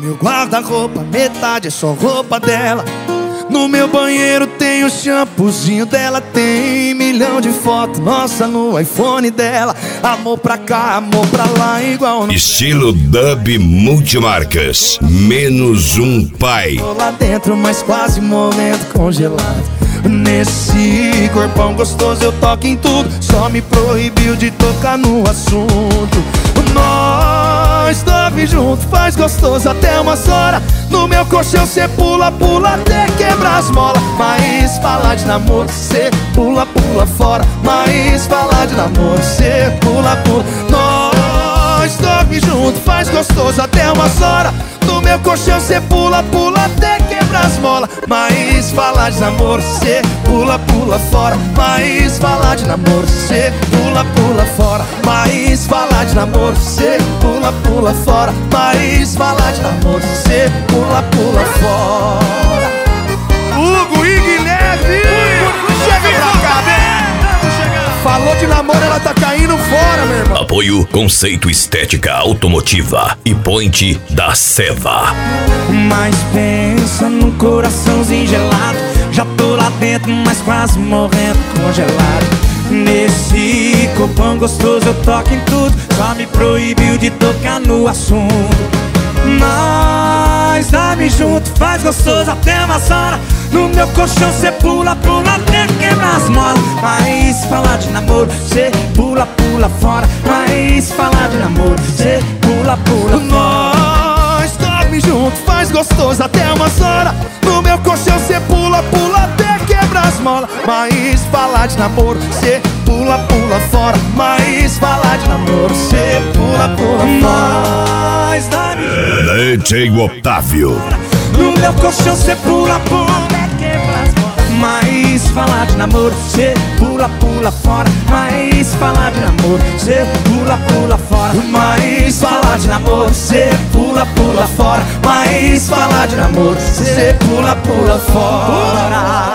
meu guarda-roupa, metade é só roupa dela. No meu banheiro tem o shampoozinho dela. Tem milhão de fotos, nossa, no iPhone dela. Amor pra cá, amor pra lá, igual no... Estilo dub multimarcas, menos um pai. Tô lá dentro, mas quase morrendo congelado. Nesse corpão gostoso eu toco em tudo. Só me proibiu de tocar no assunto. Nós dorme junto, faz gostoso até umas horas. No meu colchão cê pula, pula até quebrar as molas. Mas falar de namoro, cê pula, pula fora. Mas falar de namoro, cê pula, pula. Nós dorme junto, faz gostoso até umas horas. No meu colchão cê pula, pula até quebrar as molas. Mas falar de namoro, cê pula, pula fora. Mas falar de namoro, cê pula, pula fora. Mas falar de namoro, cê pula, pula fora. Mas falar de namoro, cê pula, pula fora. Hugo e Guilherme, chega pra cá, vem. Falou de namoro, ela tá caindo fora, meu irmão. Apoio Conceito Estética Automotiva e Point da Seva. Mas pensa num coraçãozinho gelado. Já tô lá dentro, mas quase morrendo congelado. Nesse copão gostoso eu toco em tudo. Só me proibiu de tocar no assunto. Nós dorme junto, faz gostoso até umas horas. No meu colchão cê pula, pula até quebrar as molas. Mas falar de namoro, cê pula, pula fora. Mas falar de namoro, cê pula, pula fora. Nós dorme junto, faz gostoso até umas horas. No meu colchão cê pula, pula até quebrar as molas. Mas falar de namoro, cê pula, pula fora. Mas falar de namoro, cê pula, pula fora. Nós dorme DJ Otávio. no meu colchão cê pula, pula. Mas falar de namoro, cê pula, pula fora. Mas falar de namoro, cê pula, pula fora. Mas falar de namoro, cê pula, pula fora. Mas falar de namoro, cê pula, pula fora.